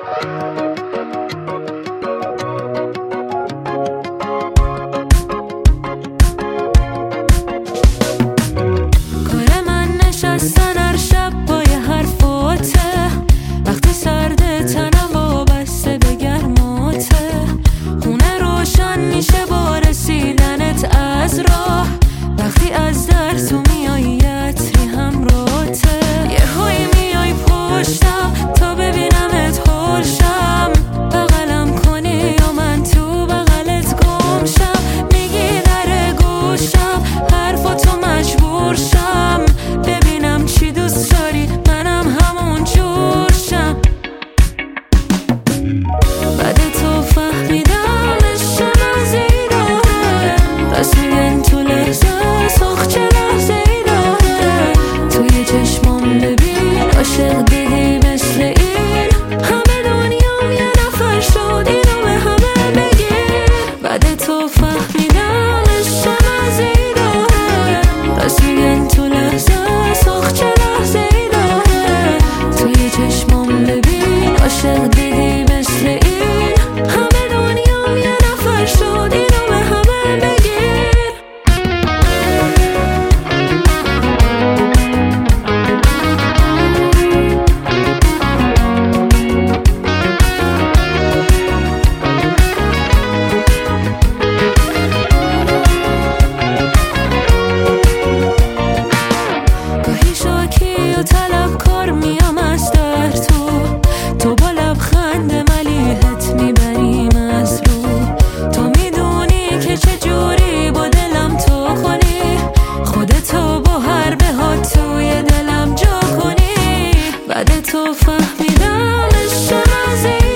کار من نشستن هر شب با یه حرفاته، وقتی سرده تنم وابسته به گرماته، خونه روشن میشه با رسیدنت از راه، وقتی از در تو میای عطری همراته، یهویی میای پشتم تا ببینمت هولشم، بغلم کنی یا من تو بغلت گمشم، میگی در گوشم حرفاتو مجبور شم، ببینم چی دوست داری منم همون جورشم. بعد تو فهمیدم عشق مزه‌ای داره، راست میگن تو لحظه ساخت چه لحظه‌ای داره، توی چشمام ببین عاشق دیدی مثل این، همه دنیام یه نفر شد اینو به همه بگیر. بعد تو فهمیدم عشق مزه‌ای داره، راست میگن تو لحظه ساخت چه لحظه‌ای داره، توی چشمام ببین عاشق دیدی مثل این، همه دنیام یه نفر شد اینو به همه بگیر. گاهی شاکی و طلبکار میام از در تو با لبخند ملیحت میبریم از رو، تو میدونی که چجوری با دلم تو کنی، خودتو با هر بهات توی دلم جا کنی. بعد تو فهمیدم عشق مزه‌ای